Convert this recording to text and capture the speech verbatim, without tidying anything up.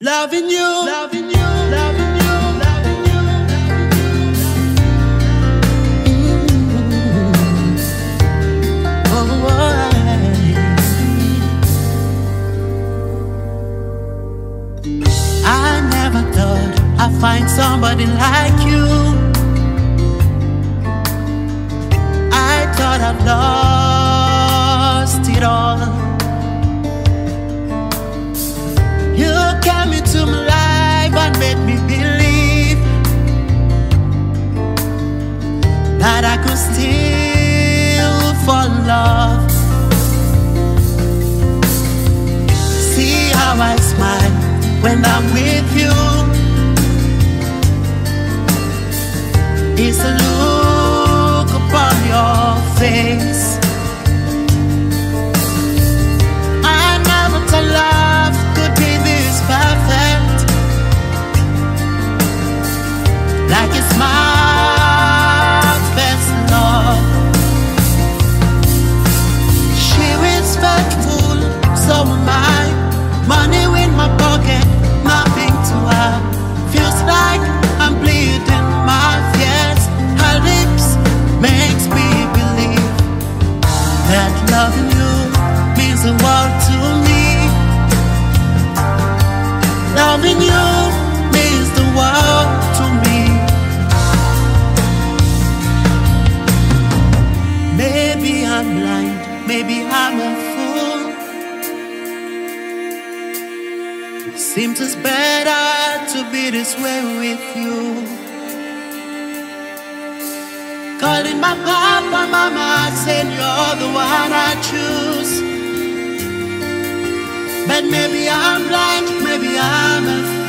Loving you, loving you, loving you, loving you, loving you. Oh, I never thought I'd find somebody like you. I thought I've lost it all. You came into my life and made me believe that I could still fall in love. See how I smile when I'm with you. It's a look upon your face. I never thought love could be this perfect, like it's my best love. She is faithful, so am I. Money in my pocket, nothing to her. Feels like I'm bleeding my fears. Her lips makes me believe that loving you means the world to me. Loving you means the world to me. Maybe I'm blind, maybe I'm a fool. Seems it's better to be this way with you. Calling my papa, mama, saying you're the one I choose. But maybe I'm blind, maybe I'm a fool.